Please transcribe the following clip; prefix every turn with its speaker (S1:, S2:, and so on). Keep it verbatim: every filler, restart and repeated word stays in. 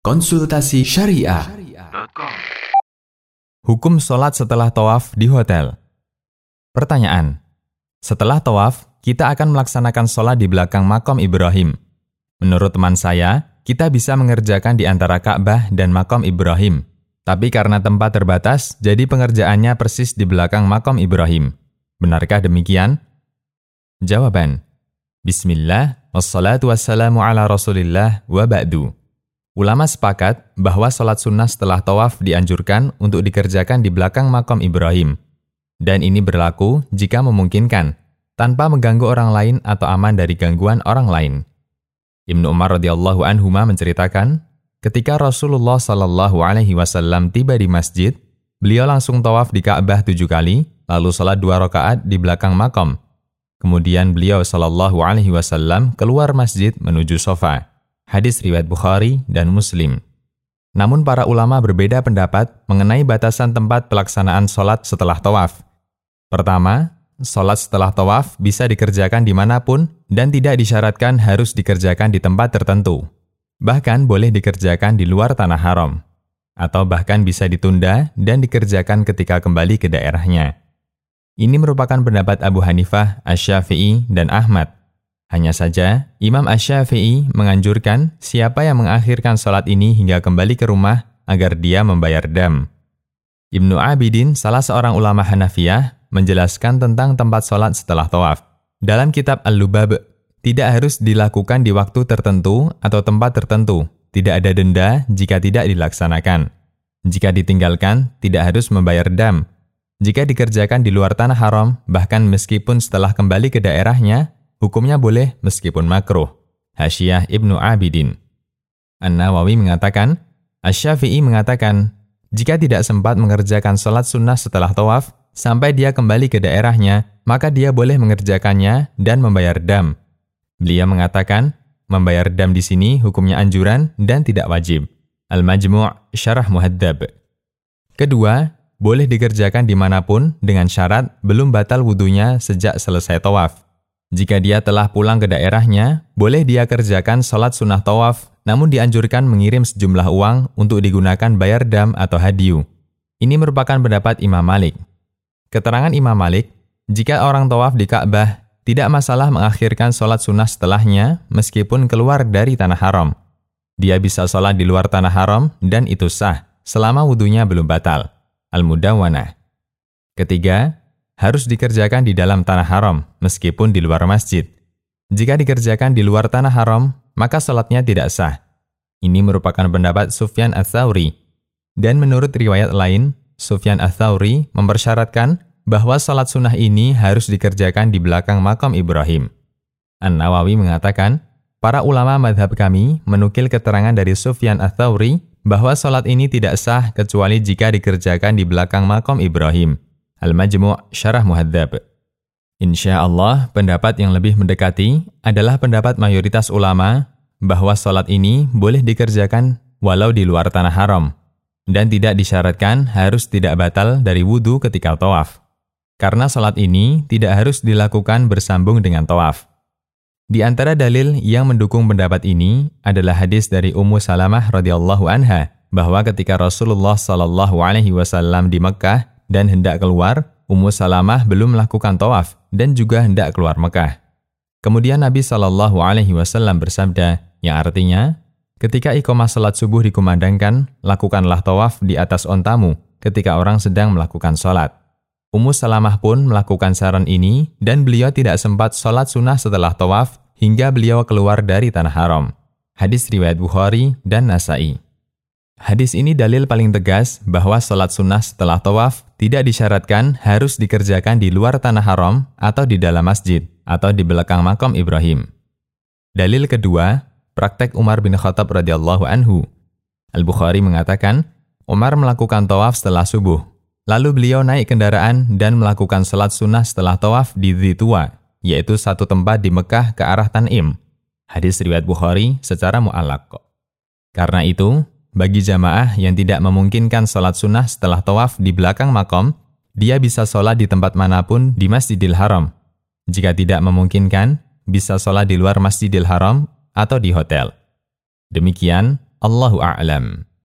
S1: Konsultasi Syariah.
S2: Hukum sholat setelah tawaf di hotel. Pertanyaan: setelah tawaf, kita akan melaksanakan sholat di belakang makam Ibrahim. Menurut teman saya, kita bisa mengerjakan di antara Ka'bah dan makam Ibrahim. Tapi karena tempat terbatas, jadi pengerjaannya persis di belakang makam Ibrahim. Benarkah demikian? Jawaban: Bismillah, wassalatu wassalamu ala rasulillah wa ba'du. Ulama sepakat bahwa sholat sunnah setelah tawaf dianjurkan untuk dikerjakan di belakang makam Ibrahim. Dan ini berlaku jika memungkinkan, tanpa mengganggu orang lain atau aman dari gangguan orang lain. Ibnu Umar radhiyallahu anhuma menceritakan, ketika Rasulullah shallallahu alaihi wasallam tiba di masjid, beliau langsung tawaf di Ka'bah tujuh kali, lalu sholat dua rakaat di belakang makam. Kemudian beliau shallallahu alaihi wasallam keluar masjid menuju sofa. Hadis riwayat Bukhari dan Muslim. Namun para ulama berbeda pendapat mengenai batasan tempat pelaksanaan sholat setelah tawaf. Pertama, sholat setelah tawaf bisa dikerjakan dimanapun dan tidak disyaratkan harus dikerjakan di tempat tertentu. Bahkan boleh dikerjakan di luar tanah haram. Atau bahkan bisa ditunda dan dikerjakan ketika kembali ke daerahnya. Ini merupakan pendapat Abu Hanifah, Asy-Syafi'i, dan Ahmad. Hanya saja, Imam Asy-Syafi'i menganjurkan siapa yang mengakhirkan sholat ini hingga kembali ke rumah agar dia membayar dam. Ibnu Abidin, salah seorang ulama Hanafiyah, menjelaskan tentang tempat sholat setelah tawaf. Dalam kitab Al-Lubab, tidak harus dilakukan di waktu tertentu atau tempat tertentu. Tidak ada denda jika tidak dilaksanakan. Jika ditinggalkan, tidak harus membayar dam. Jika dikerjakan di luar tanah haram, bahkan meskipun setelah kembali ke daerahnya, hukumnya boleh meskipun makruh. Hasyiyah Ibnu Abidin. An-Nawawi mengatakan, Asy-Syafi'i mengatakan, jika tidak sempat mengerjakan sholat sunnah setelah tawaf, sampai dia kembali ke daerahnya, maka dia boleh mengerjakannya dan membayar dam. Beliau mengatakan, membayar dam di sini hukumnya anjuran dan tidak wajib. Al-Majmu' Syarah Muhadzab. Kedua, boleh dikerjakan dimanapun dengan syarat belum batal wudunya sejak selesai tawaf. Jika dia telah pulang ke daerahnya, boleh dia kerjakan sholat sunnah tawaf, namun dianjurkan mengirim sejumlah uang untuk digunakan bayar dam atau hadyu. Ini merupakan pendapat Imam Malik. Keterangan Imam Malik, jika orang tawaf di Ka'bah, tidak masalah mengakhirkan sholat sunnah setelahnya meskipun keluar dari tanah haram. Dia bisa sholat di luar tanah haram dan itu sah, selama wudunya belum batal. Al-Mudawwanah. Ketiga, harus dikerjakan di dalam tanah haram, meskipun di luar masjid. Jika dikerjakan di luar tanah haram, maka salatnya tidak sah. Ini merupakan pendapat Sufyan Ats-Tsauri. Dan menurut riwayat lain, Sufyan Ats-Tsauri mempersyaratkan bahwa salat sunnah ini harus dikerjakan di belakang makam Ibrahim. An-Nawawi mengatakan, para ulama madhab kami menukil keterangan dari Sufyan Ats-Tsauri bahwa salat ini tidak sah kecuali jika dikerjakan di belakang makam Ibrahim. Al-Majmu' Syarah Muhadzab. Insyaallah, pendapat yang lebih mendekati adalah pendapat mayoritas ulama bahwa sholat ini boleh dikerjakan walau di luar tanah haram dan tidak disyaratkan harus tidak batal dari wudu ketika tawaf. Karena sholat ini tidak harus dilakukan bersambung dengan tawaf. Di antara dalil yang mendukung pendapat ini adalah hadis dari Ummu Salamah radhiyallahu anha bahwa ketika Rasulullah shallallahu alaihi wasallam di Mekkah dan hendak keluar, Ummu Salamah belum melakukan tawaf dan juga hendak keluar Mekah. Kemudian Nabi shallallahu alaihi wasallam bersabda, yang artinya, ketika iqamah salat subuh dikumandangkan, lakukanlah tawaf di atas ontamu ketika orang sedang melakukan salat. Ummu Salamah pun melakukan saran ini dan beliau tidak sempat salat sunnah setelah tawaf hingga beliau keluar dari tanah haram. Hadis riwayat Bukhari dan Nasa'i. Hadis ini dalil paling tegas bahwa sholat sunnah setelah tawaf tidak disyaratkan harus dikerjakan di luar tanah haram atau di dalam masjid atau di belakang makam Ibrahim. Dalil kedua, praktek Umar bin Khattab radhiyallahu anhu. Al-Bukhari mengatakan, Umar melakukan tawaf setelah subuh. Lalu beliau naik kendaraan dan melakukan sholat sunnah setelah tawaf di Dzituwa, yaitu satu tempat di Mekah ke arah Tan'im. Hadis riwayat Bukhari secara mu'allaq. Karena itu, bagi jamaah yang tidak memungkinkan sholat sunnah setelah tawaf di belakang makom, dia bisa sholat di tempat manapun di Masjidil Haram. Jika tidak memungkinkan, bisa sholat di luar Masjidil Haram atau di hotel. Demikian, Allahu a'lam.